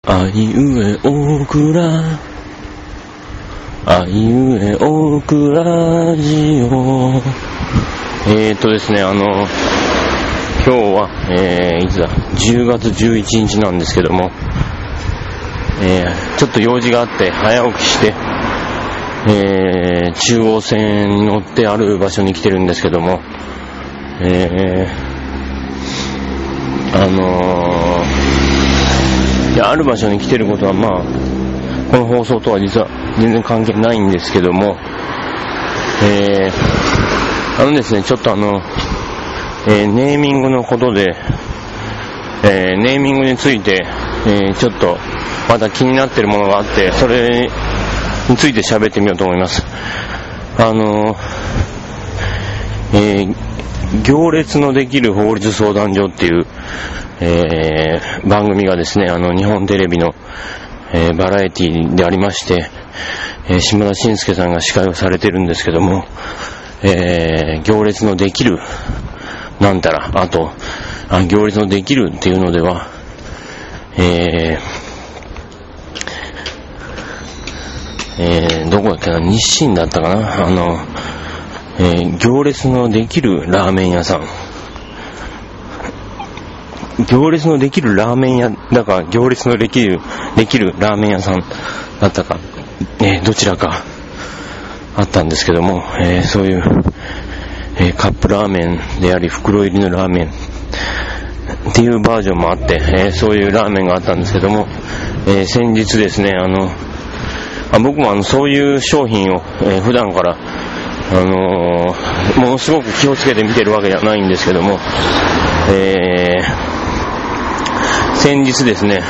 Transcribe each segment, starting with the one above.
あいうえおくらあいうえおくラジオ。ですね、今日はいつだ10月11日なんですけども、ちょっと用事があって早起きして、中央線に乗ってある場所に来てるんですけども、ある場所に来てることはこの放送とは実は全然関係ないんですけども、ですね、ちょっとネーミングのことで、ネーミングについて、ちょっとまた気になってるものがあって、それについて喋ってみようと思います。行列のできる法律相談所っていう、番組がですね、日本テレビの、バラエティでありまして、島田紳介さんが司会をされてるんですけども、行列のできるなんたら、あと行列のできるっていうのでは、どこだっけな、日清だったかな、行列のできるラーメン屋さん、行列のできるラーメン屋だか行列のできるラーメン屋さんだったか、どちらかあったんですけども、そういう、カップラーメンであり袋入りのラーメンっていうバージョンもあって、そういうラーメンがあったんですけども、先日ですね、僕もそういう商品を、普段からものすごく気をつけて見てるわけじゃないんですけども、先日ですね、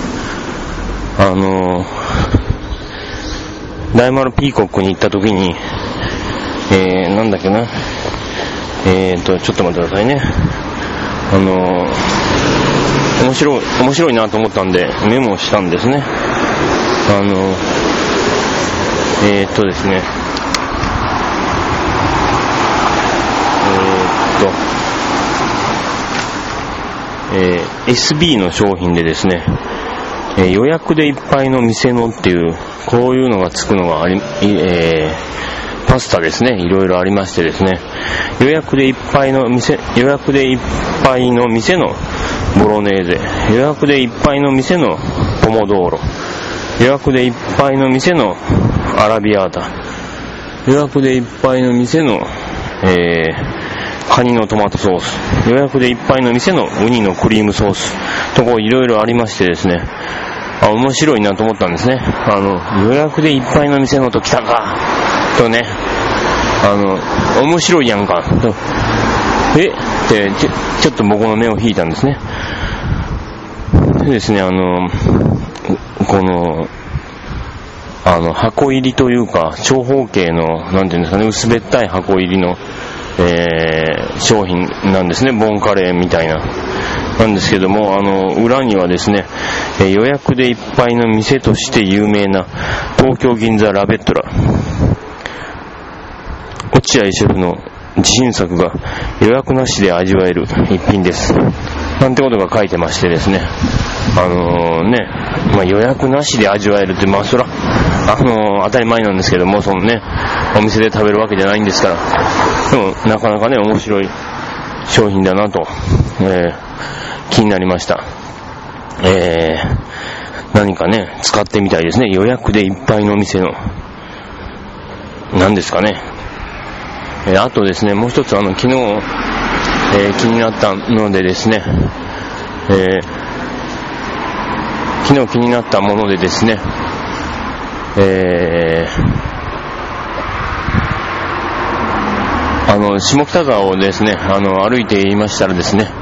大丸ピーコックに行った時に、なんだっけな、ちょっと待ってくださいね、面白いなと思ったんでメモしたんですね。ですね、SB の商品でですね、予約でいっぱいの店のっていうこういうのがつくのがパスタですね、いろいろありましてですね、予約でいっぱいの店のボロネーゼ、予約でいっぱいの店のポモドーロ、予約でいっぱいの店のアラビアータ、予約でいっぱいの店の、カニのトマトソース、予約でいっぱいの店のウニのクリームソースとこういろいろありましてですね、面白いなと思ったんですね。予約でいっぱいの店のと来たかとね、面白いやんかとってちょっと僕の目を引いたんですね。でですね、この箱入りというか長方形のなんていうんですかね、薄べったい箱入りの商品なんですね。ボンカレーみたいななんですけども、裏にはですね、予約でいっぱいの店として有名な東京銀座ラベットラ、落合シェフの自信作が予約なしで味わえる一品ですなんてことが書いてましてですね、予約なしで味わえるって、そら当たり前なんですけども、そのね、お店で食べるわけじゃないんですから、でもなかなかね面白い商品だなと、気になりました。何かね使ってみたいですね。予約でいっぱいの店の何ですかね。あとですね、もう一つ昨日、気になったのでですね、昨日気になったものでですね、下北沢をですね、歩いていましたらですね、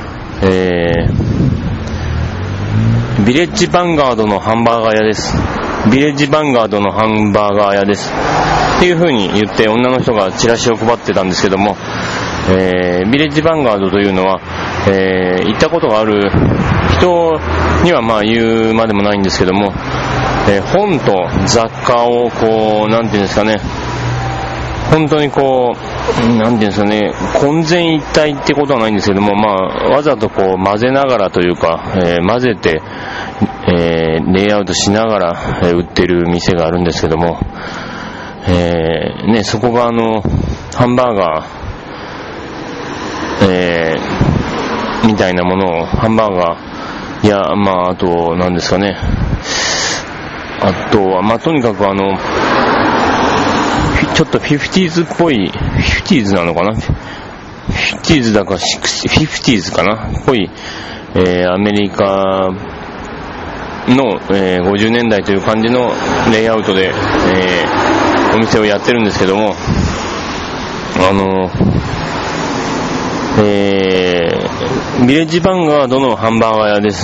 ビレッジヴァンガードのハンバーガー屋です。ビレッジヴァンガードのハンバーガー屋ですっていう風に言って女の人がチラシを配ってたんですけども、ビレッジヴァンガードというのは、行ったことがある人には言うまでもないんですけども、本と雑貨をこうなんていうんですかね、 本当にこう、なんていうんですかね、混然一体ってことはないんですけども、わざとこう混ぜながらというか、混ぜて、レイアウトしながら、売ってる店があるんですけども、そこがハンバーガー、みたいなものを、ハンバーガーや、あと、なんですかね、あとは、とにかくちょっと 50s っぽい、50s なのかな ?50s だか 50s かなっぽい、アメリカの、50年代という感じのレイアウトで、お店をやってるんですけども、ビレッジヴァンガードのハンバーガー屋です。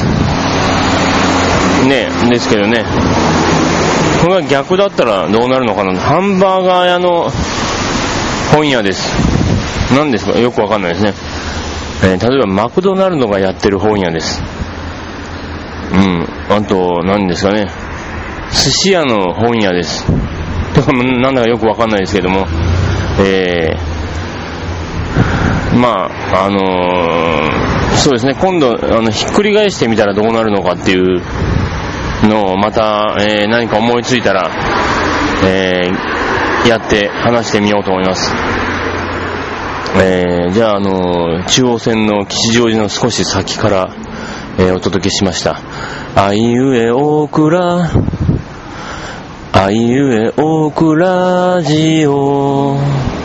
ですけどね、これが逆だったらどうなるのかな。ハンバーガー屋の本屋です。何ですかよくわかんないですね。例えばマクドナルドがやってる本屋です。あと何ですかね、寿司屋の本屋です。なんだかよくわかんないですけども、そうですね、今度ひっくり返してみたらどうなるのかっていうのをまた、何か思いついたら、やって話してみようと思います。じゃあ中央線の吉祥寺の少し先から、お届けしました。あいうえおくら、あいうえおくラジオ。